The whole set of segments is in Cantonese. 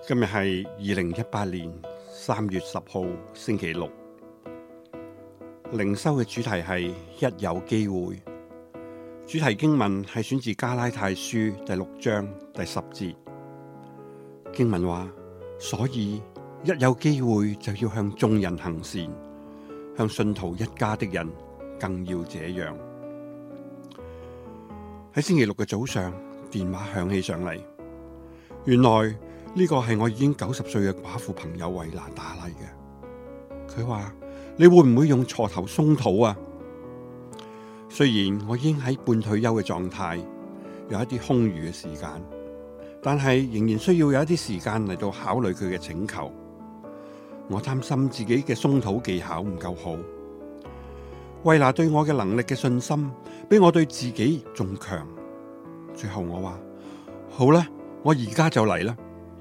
今日係2018年3月10號星期六，靈修嘅主題係一有機會。主題經文係選自加拉太書第6章第10節。經文話：所以一有機會就要向眾人行善，向信徒一家的人更要這樣。喺星期六嘅早上，電話響起上嚟，原來呢個係我已經90歲嘅寡婦朋友慧娜打嚟嘅。佢話：你會唔會用鋤頭鬆土啊？雖然我已經喺半退休嘅狀態，有一啲空餘嘅時間，但係仍然需要有一啲時間嚟到考慮佢嘅請求。我擔心自己嘅鬆土技巧唔夠好。慧娜對我嘅能力嘅信心，比我對自己仲強。最後我話：好啦，我而家就嚟啦。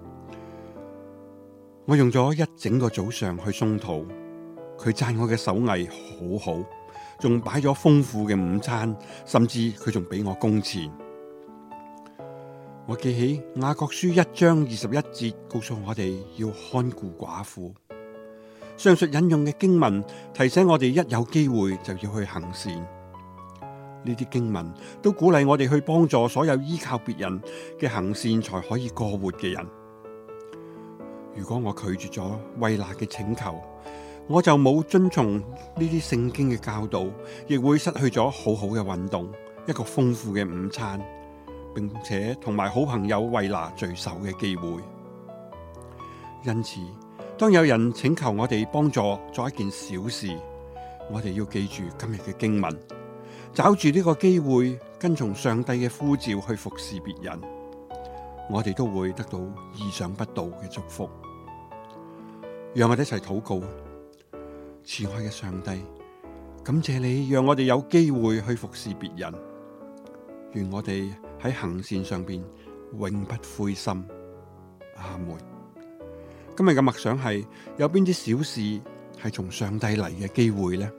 我用咗一整個早上去鬆土，佢讚我嘅手藝好好，仲擺咗豐富嘅午餐，甚至佢仲俾我工錢。我記起雅各書1章21節，告訴我哋要看顧寡婦。上述引用嘅經文提醒我哋一有機會就要去行善。呢啲經文都鼓勵我哋去幫助所有依靠別人嘅行善才可以過活嘅人。如果我拒絕咗慧娜嘅請求，我就冇遵從呢啲聖經嘅教導，亦會失去咗好好嘅運動，一個豐富嘅午餐，並且同埋好朋友慧娜聚首嘅機會。因此，當有人請求我哋幫助做一件小事，我哋要記住今日嘅經文，找住呢個機會，跟從上帝嘅呼召去服侍別人，我哋都會得到意想不到嘅祝福。讓我哋一齊禱告。慈愛嘅上帝，感謝你讓我哋有機會去服侍別人，願我哋喺行善上邊永不灰心。阿門。今日嘅默想係有邊啲小事係從上帝嚟嘅機會呢？